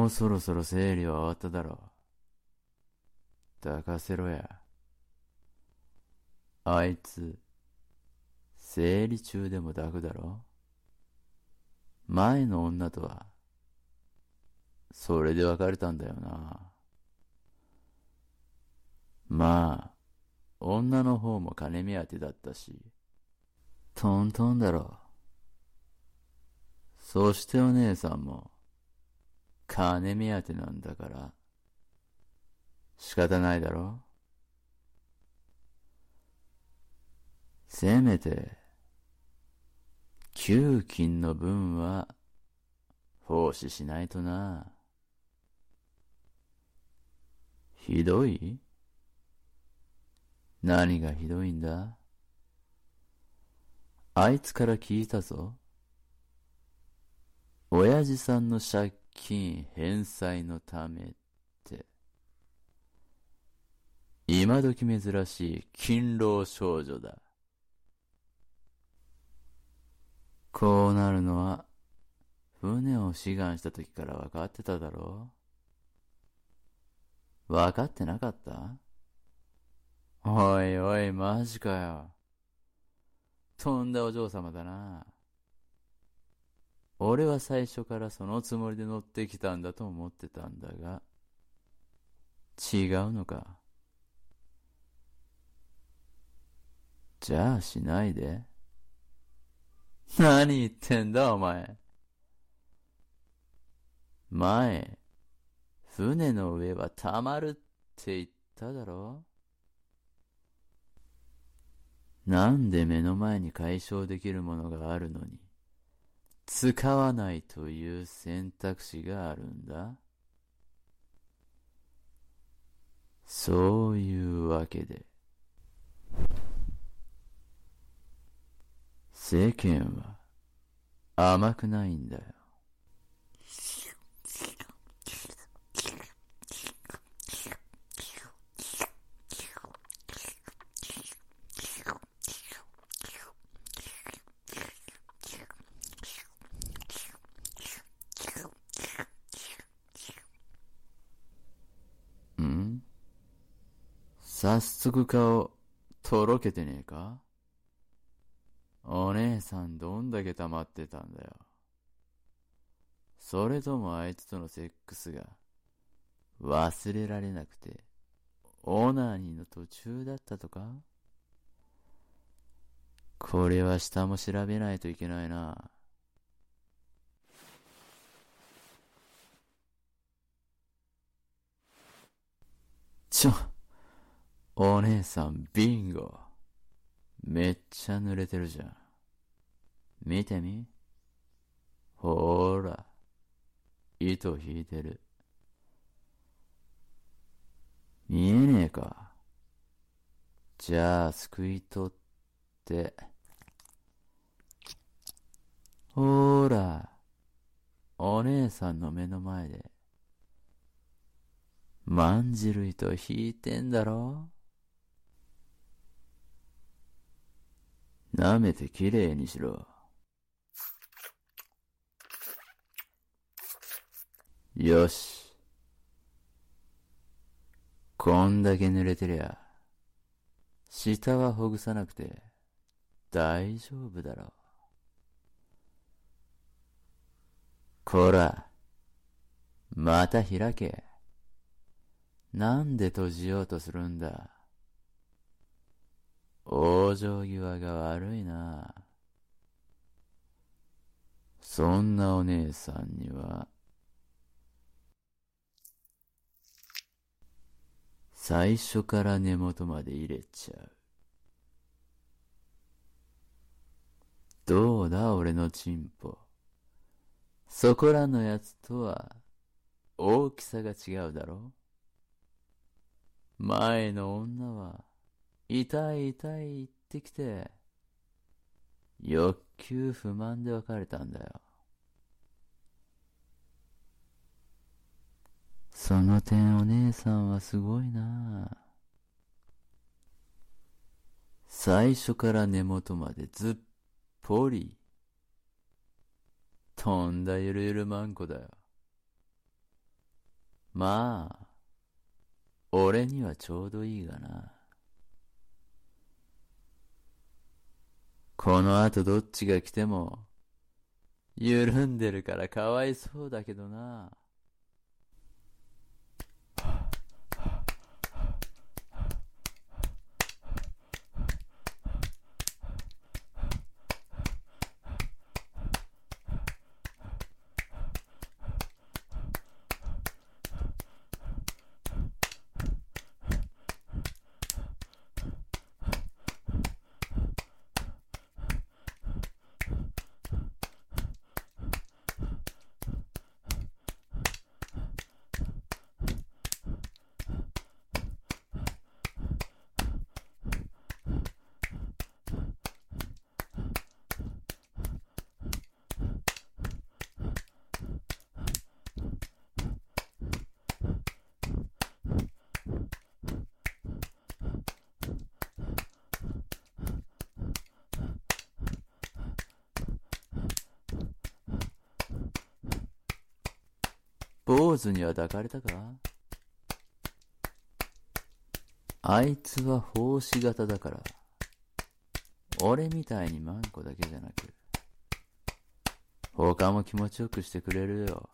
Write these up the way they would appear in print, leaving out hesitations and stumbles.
うそろそろ生理は終わっただろう。抱かせろや。あいつ、生理中でも抱くだろ。前の女とは、それで別れたんだよな。まあ、女の方も金目当てだったし、トントンだろ。そしてお姉さんも、金目当てなんだから、仕方ないだろ。せめて、給金の分は、奉仕しないとな。ひどい？何がひどいんだ？あいつから聞いたぞ。親父さんの借金返済のためって。今時珍しい勤労少女だ。こうなるのは、船を志願した時から分かってただろう。分かってなかった？おいおい、マジかよ。とんだお嬢様だな。俺は最初からそのつもりで乗ってきたんだと思ってたんだが、違うのか。じゃあしないで。何言ってんだお前。前、船の上はたまるって言っただろ。なんで目の前に解消できるものがあるのに、使わないという選択肢があるんだ。そういうわけで、世間は甘くないんだよ。ん？早速顔、とろけてねえか？お姉さんどんだけ溜まってたんだよ。それともあいつとのセックスが忘れられなくて、オナニーの途中だったとか？これは下も調べないといけないな。お姉さんビンゴ。めっちゃ濡れてるじゃん。見てみ。ほーら、糸引いてる。見えねえか。じゃあ、すくい取って。ほーら、お姉さんの目の前で、まんじる糸引いてんだろ。舐めてきれいにしろ。よし。こんだけ濡れてりゃ、下はほぐさなくて大丈夫だろう。こら、また開け。なんで閉じようとするんだ。往生際が悪いな。そんなお姉さんには、最初から根元まで入れちゃう。どうだ俺のチンポ。そこらのやつとは大きさが違うだろ。前の女は痛い痛い言ってきて欲求不満で別れたんだよ。その点お姉さんはすごいな。最初から根元までずっぽり。とんだゆるゆるマンコだよ。 まあ、俺にはちょうどいいがな。この後どっちが来ても、緩んでるからかわいそうだけどな。坊主には抱かれたか？あいつは奉仕型だから、俺みたいにマンコだけじゃなく、他も気持ちよくしてくれるよ。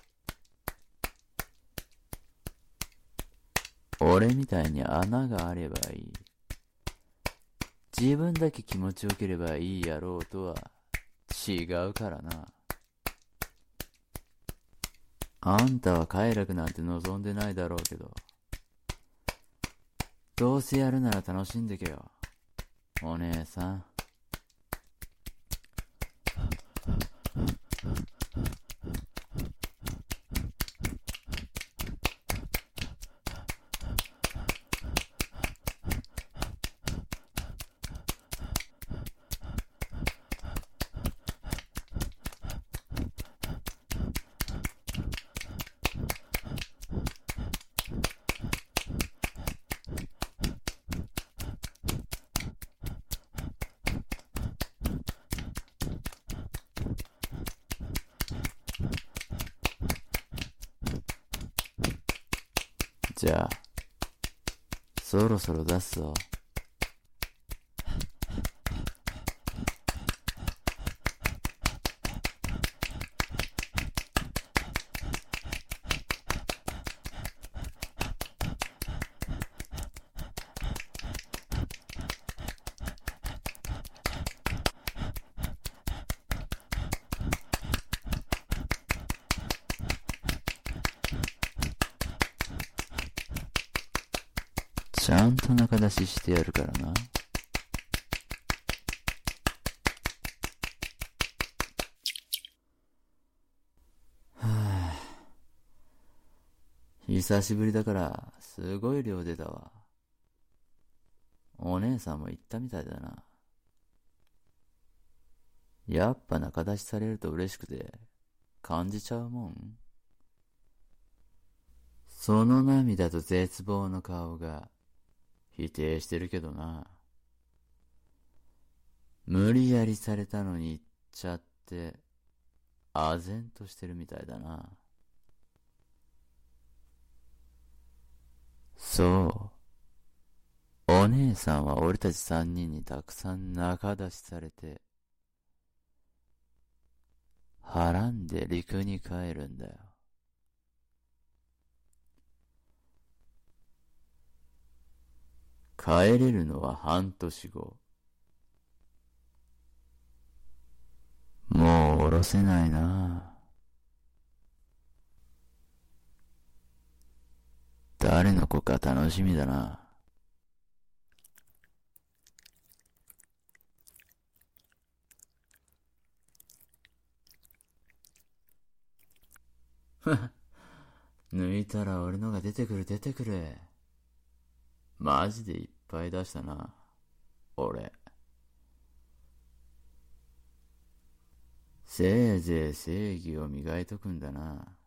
俺みたいに穴があればいい。自分だけ気持ちよければいいやろうとは違うからな。あんたは快楽なんて望んでないだろうけど、どうせやるなら楽しんでけよ、お姉さん。じゃあ、そろそろ出すぞ。ちゃんと中出ししてやるからな。久しぶりだからすごい量出たわ。お姉さんも言ったみたいだな。やっぱ中出しされると嬉しくて感じちゃうもん。その涙と絶望の顔が否定してるけどな。無理やりされたのに言っちゃって唖然としてるみたいだな。そう、お姉さんは俺たち三人にたくさん中出しされてはらんで陸に帰るんだよ。帰れるのは半年後。もう下ろせないな。誰の子か楽しみだな。抜いたら俺のが出てくる出てくる。マジでいっぱい出したな、俺。せいぜい正義を磨いとくんだな。